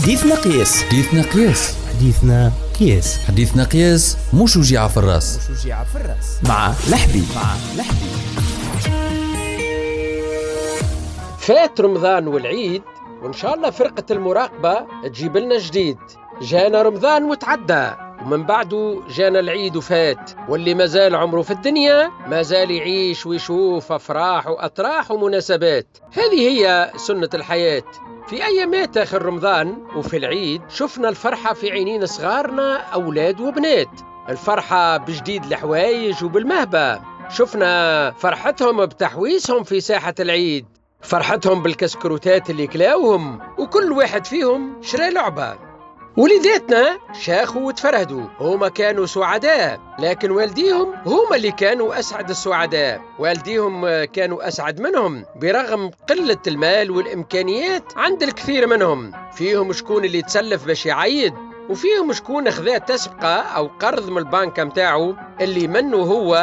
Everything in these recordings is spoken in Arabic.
حديثنا قياس. حديثنا قياس. حديثنا قياس. حديثنا قياس مش وجيعة في الراس. مع لحبي. فات رمضان والعيد وإن شاء الله فرقة المراقبة تجيب لنا جديد. جانا رمضان وتعدى ومن بعده جانا العيد وفات، واللي مازال عمره في الدنيا مازال يعيش ويشوف أفراح وأطراح ومناسبات. هذه هي سنة الحياة. في أيامات آخر رمضان وفي العيد شفنا الفرحة في عينين صغارنا أولاد وبنات، الفرحة بجديد الحوايج وبالمهبة، شفنا فرحتهم بتحويسهم في ساحة العيد، فرحتهم بالكسكروتات اللي كلاوهم وكل واحد فيهم شرى لعبة. وليداتنا شاخوا وتفرهدوا، هما كانوا سعداء، لكن والديهم هما اللي كانوا أسعد السعداء. والديهم كانوا أسعد منهم برغم قلة المال والإمكانيات عند الكثير منهم. فيهم شكون اللي تسلف باش يعيد، وفيهم شكون أخذ تسبقة أو قرض من البنك متاعه اللي منه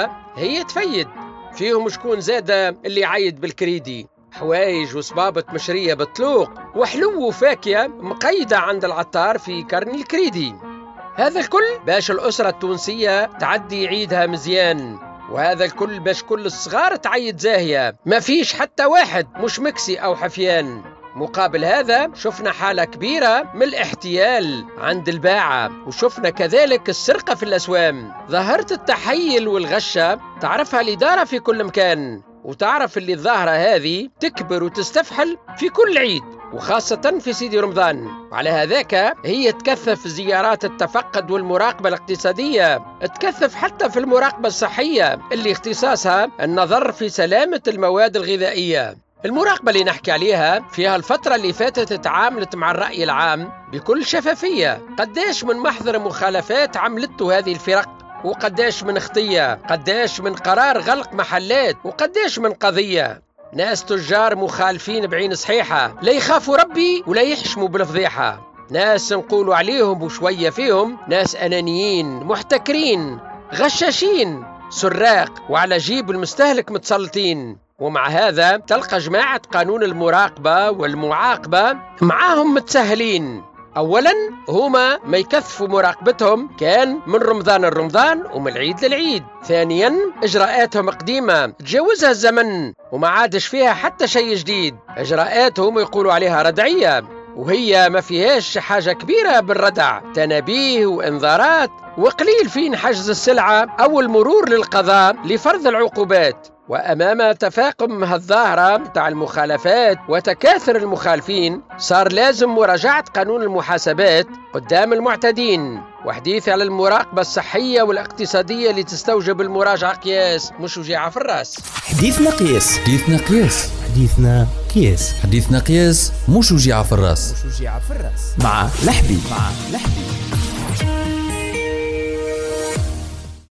هي تفيد. فيهم شكون زادة اللي يعيد بالكريدي، حوايج وصبابة مشرية بطلوق وحلو وفاكهة مقيدة عند العطار في كرني الكريدي. هذا الكل باش الأسرة التونسية تعدي عيدها مزيان، وهذا الكل باش كل الصغار تعيد زاهية، ما فيش حتى واحد مش مكسي أو حفيان. مقابل هذا شفنا حالة كبيرة من الاحتيال عند الباعة، وشفنا كذلك السرقة في الأسوام. ظاهرة التحيل والغشة تعرفها الإدارة في كل مكان، وتعرف اللي الظاهرة هذه تكبر وتستفحل في كل عيد وخاصة في سيدي رمضان. وعلى هذاك هي تكثف زيارات التفقد والمراقبة الاقتصادية، تكثف حتى في المراقبة الصحية اللي اختصاصها النظر في سلامة المواد الغذائية. المراقبة اللي نحكي عليها فيها الفترة اللي فاتت تعاملت مع الرأي العام بكل شفافية. قداش من محضر مخالفات عملته هذه الفرق، وقداش من خطية، قداش من قرار غلق محلات، وقداش من قضية. ناس تجار مخالفين بعين صحيحة، لا يخافوا ربي ولا يحشموا بالفضيحة. ناس نقولوا عليهم وشوية فيهم ناس أنانيين محتكرين غشاشين سراق وعلى جيب المستهلك متسلطين. ومع هذا تلقى جماعة قانون المراقبة والمعاقبة معاهم متسهلين. أولاً هما ما يكثفوا مراقبتهم كان من رمضان لرمضان ومن العيد للعيد. ثانياً إجراءاتهم قديمة تجاوزها الزمن وما عادش فيها حتى شيء جديد. إجراءاتهم يقولوا عليها ردعية، وهي ما فيهاش حاجة كبيرة بالردع، تنابيه وإنذارات، وقليل فين حجز السلعة أو المرور للقضاء لفرض العقوبات. وأمام تفاقم هالظاهرة متاع المخالفات وتكاثر المخالفين صار لازم مراجعة قانون المحاسبات قدام المعتدين، وحديث على المراقبة الصحية والاقتصادية اللي تستوجب المراجعة قياس مش وجيعة في الراس. حديثنا قياس. حديثنا قياس. حديثنا قياس. حديثنا قياس مش وجيعة في الراس. مع لحبي.